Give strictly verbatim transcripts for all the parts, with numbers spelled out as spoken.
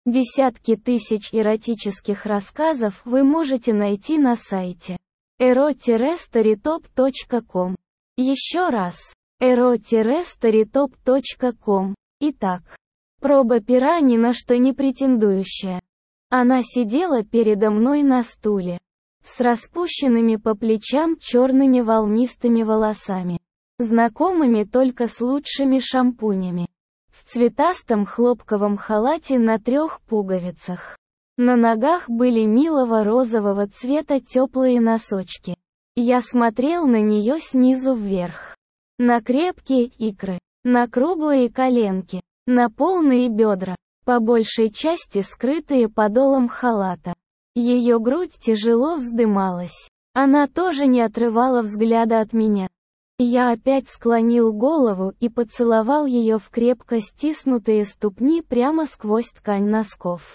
Десятки тысяч эротических рассказов вы можете найти на сайте эро старитоп точка ком. Еще раз. эро старитоп точка ком. Итак, проба пера ни на что не претендующая. Она сидела передо мной на стуле, с распущенными по плечам черными волнистыми волосами, знакомыми только с лучшими шампунями, в цветастом хлопковом халате на трех пуговицах. На ногах были милого розового цвета теплые носочки. Я смотрел на нее снизу вверх. На крепкие икры, на круглые коленки, на полные бедра, по большей части скрытые подолом халата. Ее грудь тяжело вздымалась. Она тоже не отрывала взгляда от меня. Я опять склонил голову и поцеловал ее в крепко стиснутые ступни прямо сквозь ткань носков.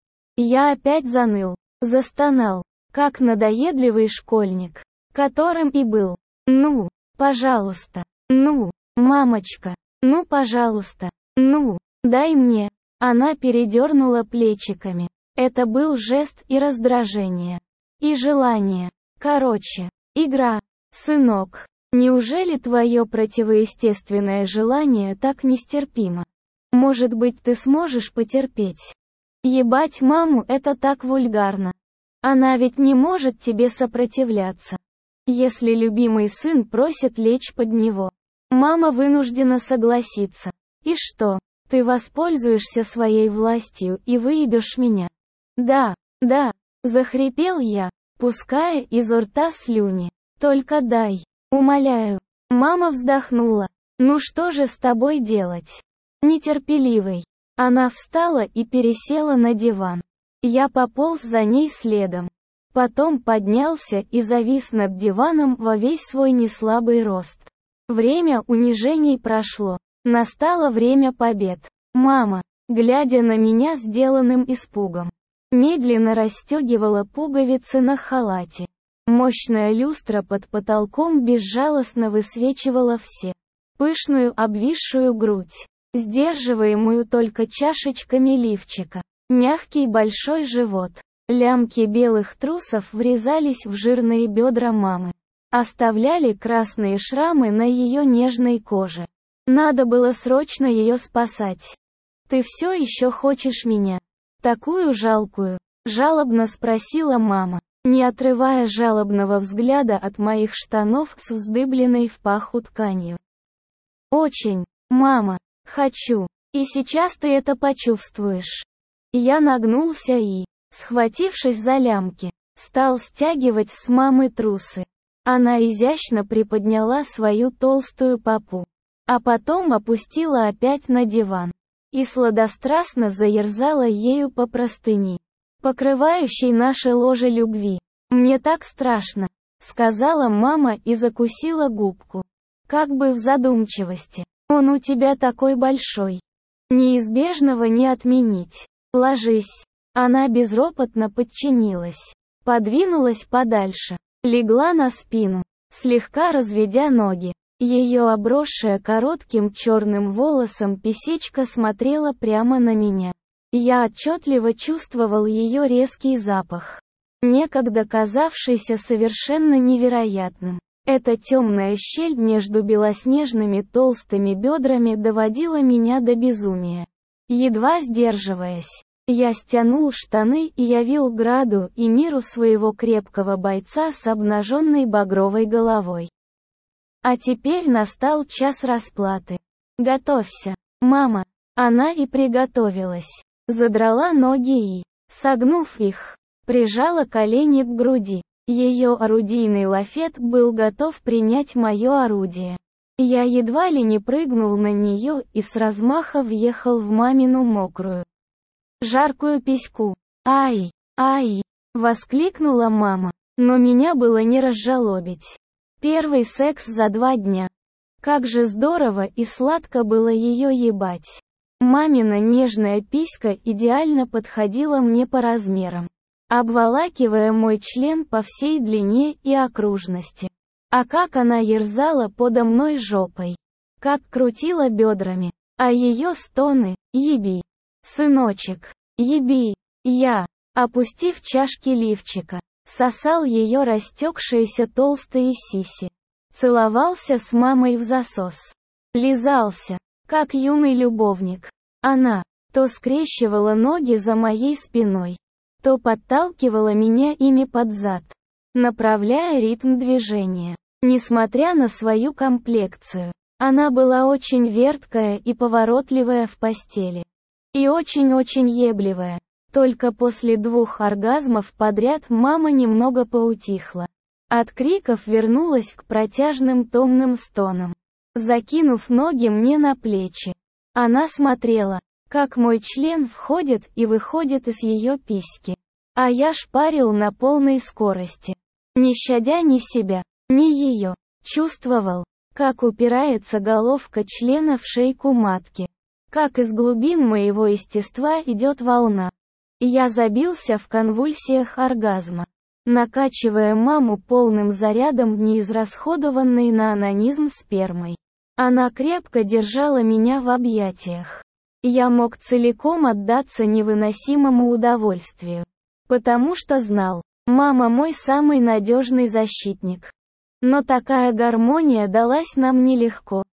Я опять заныл, застонал, как надоедливый школьник, которым и был. Ну, пожалуйста, ну, мамочка, ну, пожалуйста, ну, дай мне. Она передернула плечиками. Это был жест и раздражение, и желание. Короче, игра, сынок. Неужели твое противоестественное желание так нестерпимо? Может быть, ты сможешь потерпеть? Ебать маму — это так вульгарно. Она ведь не может тебе сопротивляться. Если любимый сын просит лечь под него, мама вынуждена согласиться. И что, ты воспользуешься своей властью и выебешь меня? Да, да, захрипел я, пуская изо рта слюни. Только дай. Умоляю. Мама вздохнула. Ну что же с тобой делать? Нетерпеливый. Она встала и пересела на диван. Я пополз за ней следом. Потом поднялся и завис над диваном во весь свой неслабый рост. Время унижений прошло. Настало время побед. Мама, глядя на меня сделанным испугом, медленно расстегивала пуговицы на халате. Мощная люстра под потолком безжалостно высвечивала все. Пышную обвисшую грудь, сдерживаемую только чашечками лифчика. Мягкий большой живот. Лямки белых трусов врезались в жирные бедра мамы. Оставляли красные шрамы на ее нежной коже. Надо было срочно ее спасать. «Ты все еще хочешь меня? Такую жалкую?» — жалобно спросила мама, не отрывая жалобного взгляда от моих штанов с вздыбленной в паху тканью. «Очень, мама, хочу, и сейчас ты это почувствуешь». Я нагнулся и, схватившись за лямки, стал стягивать с мамы трусы. Она изящно приподняла свою толстую попу, а потом опустила опять на диван и сладострастно заерзала ею по простыни, покрывающей наше ложе любви. «Мне так страшно», — сказала мама и закусила губку, как бы в задумчивости. «Он у тебя такой большой. Неизбежного не отменить. Ложись». Она безропотно подчинилась, подвинулась подальше, легла на спину, слегка разведя ноги. Ее обросшая коротким черным волосом писечка смотрела прямо на меня. Я отчетливо чувствовал ее резкий запах, некогда казавшийся совершенно невероятным. Эта темная щель между белоснежными толстыми бедрами доводила меня до безумия. Едва сдерживаясь, я стянул штаны и явил Граду и миру своего крепкого бойца с обнаженной багровой головой. А теперь настал час расплаты. «Готовься, мама». Она и приготовилась. Задрала ноги и, согнув их, прижала колени к груди. Ее орудийный лафет был готов принять мое орудие. Я едва ли не прыгнул на нее и с размаха въехал в мамину мокрую, жаркую письку. «Ай, ай!» — воскликнула мама, но меня было не разжалобить. Первый секс за два дня. Как же здорово и сладко было ее ебать. Мамина нежная писька идеально подходила мне по размерам, обволакивая мой член по всей длине и окружности. А как она ерзала подо мной жопой, как крутила бедрами, а ее стоны: «Еби, сыночек, Еби. Я, опустив чашки лифчика, сосал ее растекшиеся толстые сиси. Целовался с мамой в засос. Лизался, как юный любовник. Она то скрещивала ноги за моей спиной, то подталкивала меня ими под зад, направляя ритм движения. Несмотря на свою комплекцию, она была очень верткая и поворотливая в постели. И очень-очень ебливая. Только после двух оргазмов подряд мама немного поутихла. От криков вернулась к протяжным томным стонам. Закинув ноги мне на плечи, она смотрела, как мой член входит и выходит из ее письки. А я шпарил на полной скорости. Не щадя ни себя, ни ее. Чувствовал, как упирается головка члена в шейку матки. Как из глубин моего естества идет волна. Я забился в конвульсиях оргазма, накачивая маму полным зарядом неизрасходованной на онанизм спермой. Она крепко держала меня в объятиях. Я мог целиком отдаться невыносимому удовольствию. Потому что знал, мама мой самый надежный защитник. Но такая гармония далась нам нелегко.